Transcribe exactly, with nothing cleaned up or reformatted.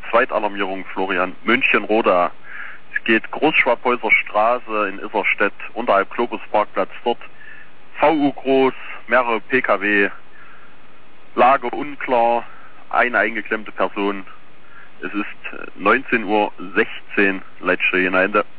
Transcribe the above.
Zweitalarmierung, Florian. München-Roda. Es geht Großschwabhäuser Straße in Isserstedt, unterhalb Globusparkplatz dort. V U groß, mehrere P K W, Lage unklar, eine eingeklemmte Person. Es ist neunzehn Uhr sechzehn, Leitstelle Ende.